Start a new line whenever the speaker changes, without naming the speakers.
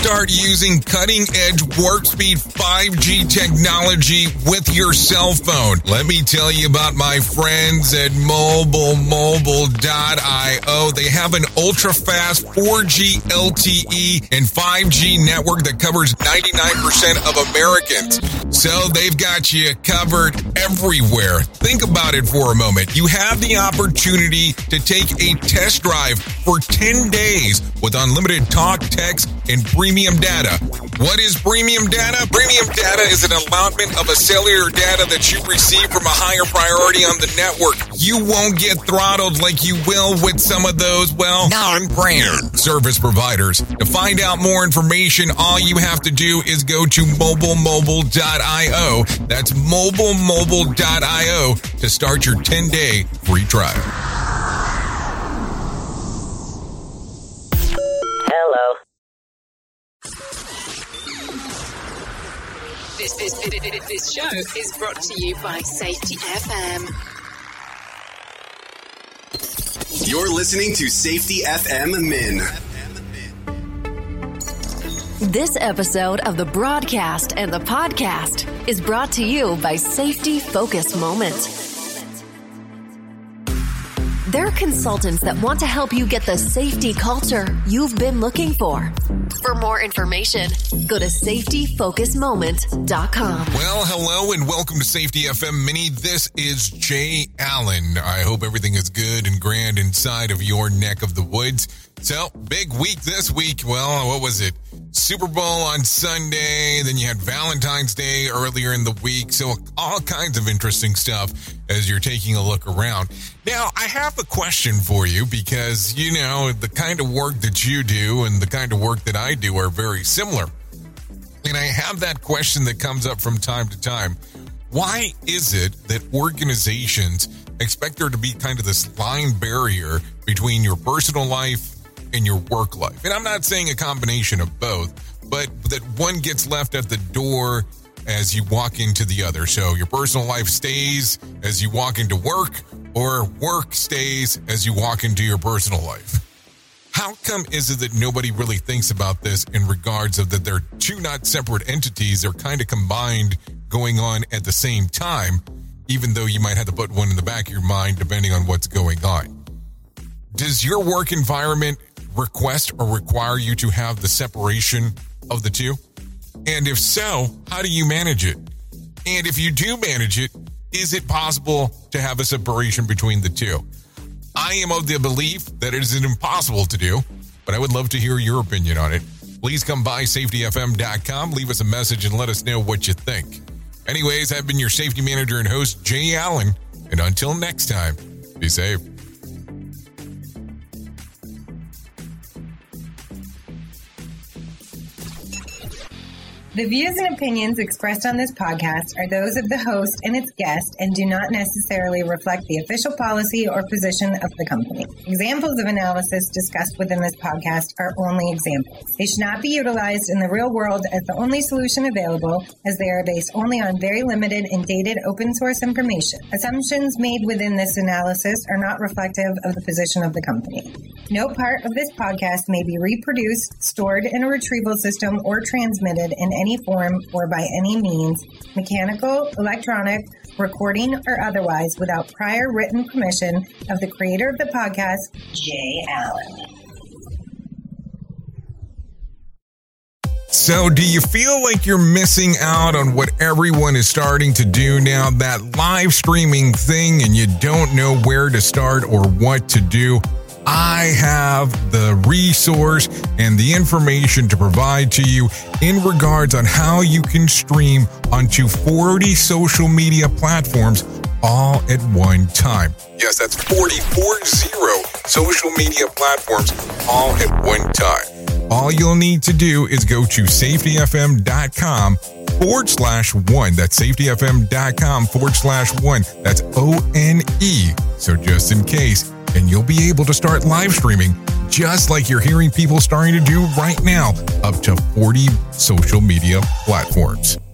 start using cutting-edge warp-speed 5G technology with your cell phone. Let me tell you about my friends at mobilemobile.io. They have an ultra-fast 4G LTE and 5G network that covers 99% of Americans. So they've got you covered everywhere. Think about it for a moment. You have the opportunity to take a test drive for 10 days with unlimited talk, text, and premium data. What is premium data? Premium data is an allotment of a cellular data that you receive from a higher priority on the network. You won't get throttled like you will with some of those, non-brand service providers. To find out more information, all you have to do is go to mobilemobile.io. That's mobilemobile.io to start your 10-day free trial.
Hello.
This show is brought to you by Safety FM.
You're listening to Safety FM Min.
This episode of the broadcast and the podcast is brought to you by Safety Focus Moment. They're consultants that want to help you get the safety culture you've been looking for. For more information, go to safetyfocusmoment.com.
Well, hello and welcome to Safety FM Mini. This is Jay Allen. I hope everything is good and grand inside of your neck of the woods. So, big week this week. Well, what was it? Super Bowl on Sunday, then you had Valentine's Day earlier in the week, so all kinds of interesting stuff as you're taking a look around. Now, I have a question for you because, the kind of work that you do and the kind of work that I do are very similar. And I have that question that comes up from time to time. Why is it that organizations expect there to be kind of this line barrier between your personal life and your work life? And I'm not saying a combination of both, but that one gets left at the door as you walk into the other. So your personal life stays as you walk into work, or work stays as you walk into your personal life. How come is it that nobody really thinks about this in regards of that they're two not separate entities, they're kind of combined going on at the same time, even though you might have to put one in the back of your mind depending on what's going on? Does your work environment request or require you to have the separation of the two? And if so, how do you manage it? And if you do manage it, is it possible to have a separation between the two? I am of the belief that it is impossible to do, but I would love to hear your opinion on it. Please come by safetyfm.com, leave us a message, and let us know what you think. Anyways, I've been your safety manager and host, Jay Allen, and until next time, be safe.
The views and opinions expressed on this podcast are those of the host and its guest and do not necessarily reflect the official policy or position of the company. Examples of analysis discussed within this podcast are only examples. They should not be utilized in the real world as the only solution available, as they are based only on very limited and dated open source information. Assumptions made within this analysis are not reflective of the position of the company. No part of this podcast may be reproduced, stored in a retrieval system, or transmitted in any form or by any means, mechanical, electronic, recording, or otherwise, without prior written permission of the creator of the podcast, Jay Allen.
So do you feel like you're missing out on what everyone is starting to do now, that live streaming thing, and you don't know where to start or what to do? I have the resource and the information to provide to you in regards on how you can stream onto 40 social media platforms all at one time. Yes, that's 40 social media platforms all at one time. All you'll need to do is go to safetyfm.com/1. That's safetyfm.com/1. That's ONE. So just in case. And you'll be able to start live streaming just like you're hearing people starting to do right now, up to 40 social media platforms.